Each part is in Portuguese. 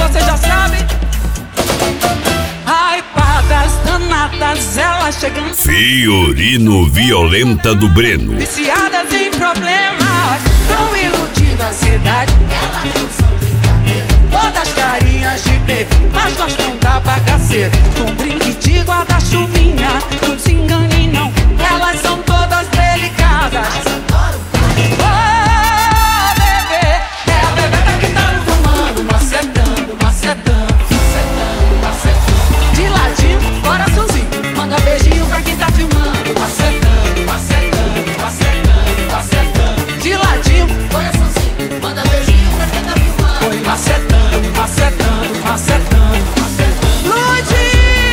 você já sabe. Hypadas, danadas, elas chegando. Fiorino Violenta do Breno. Viciadas em problemas, tão iludindo a cidade. Elas não são brincadeira. Todas carinhas de bebê, mas gostam da bagaceira. Com drink de guarda-chuvinha, não se engane não. Elas são todas delicadas. Oh, bebê, é a bebê que tá no comando. Macetando, macetando, macetando, macetando. De ladinho, coraçãozinho, manda beijinho pra quem tá filmando. Macetando, macetando, macetando, macetando. De ladinho, Coraçãozinho, manda beijinho pra quem tá filmando. foi macetando, macetando, macetando, macetando. Lude!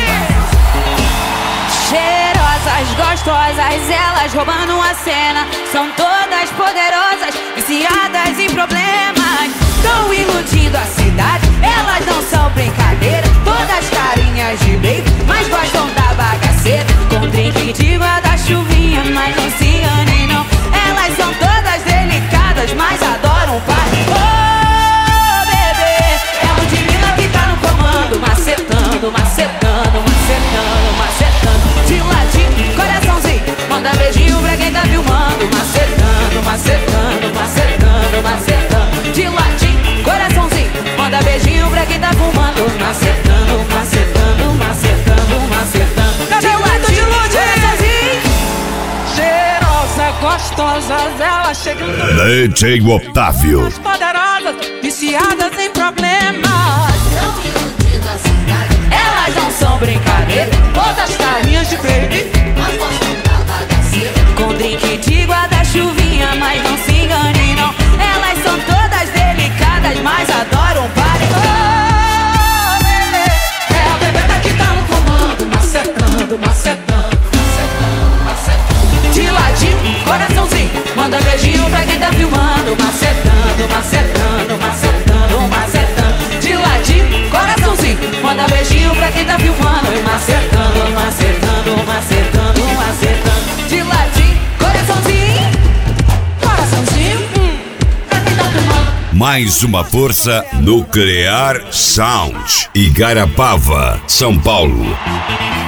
Cheirosas, gostosas, elas roubando a cena. São todas poderosas, viciadas em problemas. Tão iludindo a cidade, elas não são brincadeira. Todas carinhas de baby, mas gostam da bagaceira. Com drink de guarda-chuvinha, mas não se engane não. Elas são todas delicadas, mas adoram party. Oh, bebê, é o Ludmilla que tá no comando. Macetando, macetando, macetando, macetando. De ladinho, coraçãozinho, manda beijinho pra quem tá filmando. Macetando, macetando, macetando, macetando. De ladinho, coraçãozinho, manda beijinho pra quem tá fumando. Macetando, macetando, macetando, macetando. Cadê o grito de Lude? Coraçãozinho. Cheirosa, gostosas, elas chegando. DJ Otávio. As poderosas, viciadas em problemas. Tão iludindo a cidade. Elas não são brincadeira, Todas carinhas de baby, Mas gostam da bagaceira. com drink de guarda-chuvinha, mas não se engane não. Elas são todas delicadas, mas adoram party. oh, bebê, é a bebê que tá no comando. Macetando, macetando, macetando, macetando. De ladinho, coraçãozinho, manda beijinho pra quem tá filmando. Macetando, macetando, macetando, macetando. De ladinho, coraçãozinho, manda beijinho pra quem tá filmando. Macetando, macetando, macetando, macetando. De ladinho, coraçãozinho, coraçãozinho, pra quem tá filmando. Mais uma força Nuclear Sound. Igarapava, São Paulo.